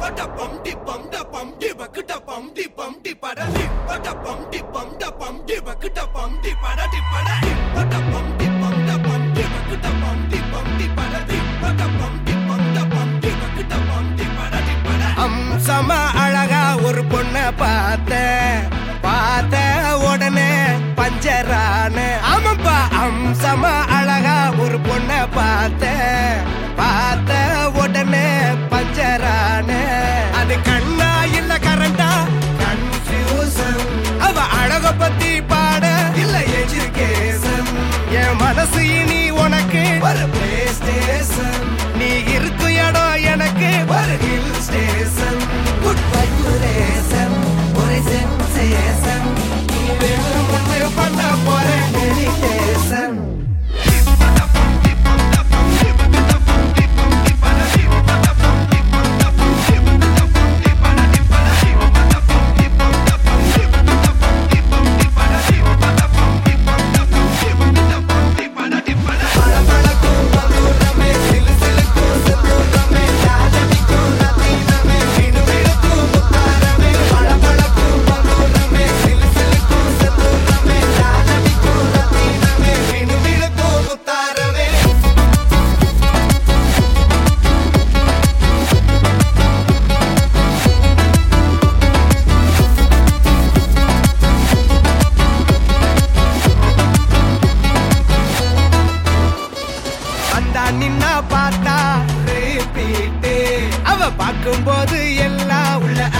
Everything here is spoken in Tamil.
அம்சமா அழகா ஒரு பொண்ண பார்த்த உடனே பஞ்சரான. ஆமாப்பா, அம்சமா அழகா ஒரு பொண்ண பார்த்த உடனே பஞ்சரான. அது கண்ணா இல்ல கரண்டா கன்ஃபியூசன். அவ அழக பத்தி பாட இல்ல எஜுகேஷன். என் மனசு இனி உனக்கு ஒரு பிளே ஸ்டேஷன். நீ இருக்கும் இடம் எனக்கு ஒரு ஹில் ஸ்டேஷன். குட் வைப்ரேஷன், ஒரு சென்சேஷன். நீ வேணும் ஒன்று பண்ண போற மெடிடேஷன். நின்னா பார்த்தா ரிப்பீட். அவ பார்க்கும்போது எல்லாம் உள்ள